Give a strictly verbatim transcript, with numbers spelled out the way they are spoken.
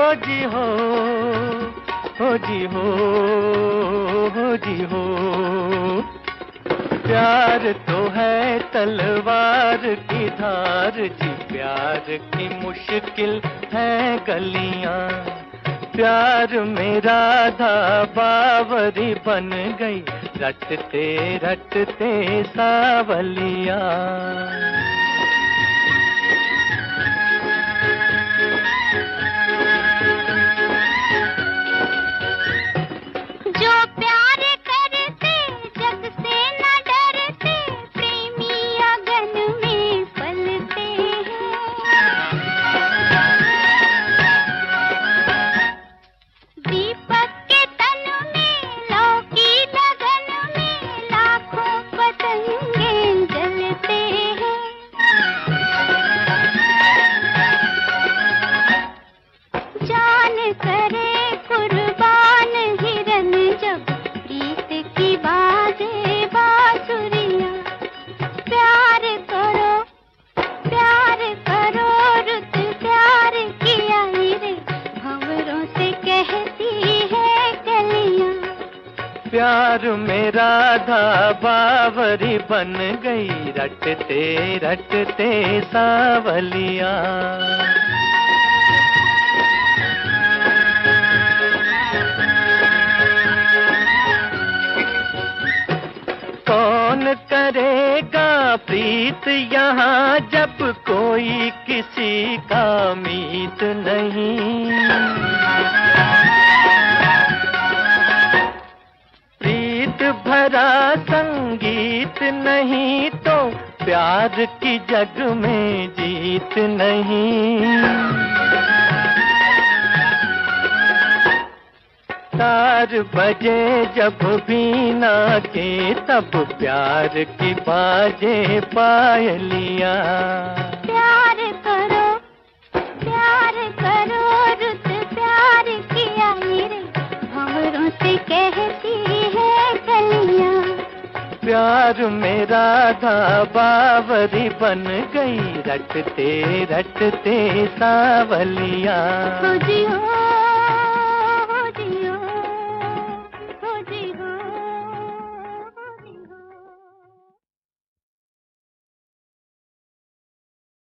जी हो, हो जी हो, हो जी हो। प्यार तो है तलवार की धार जी, प्यार की मुश्किल है गलियां। प्यार मेरा था बावरी बन गई, रटते रटते सावलिया। प्यार मेरा था बावरी बन गई, रटते रटते सावलिया। कौन करेगा प्रीत यहाँ जब कोई किसी का मीत नहीं। प्रीत भरा संगीत नहीं तो प्यार की जग में जीत नहीं। तार बजे जब बीना के तब प्यार की बाजे पायलिया। प्यार करो प्यार करो रुत प्यार किया मेरे भंवरों से कहती है कलियां। प्यार मेरा था बावरी बन गई, रटते रटते सावलिया। हो जी हो।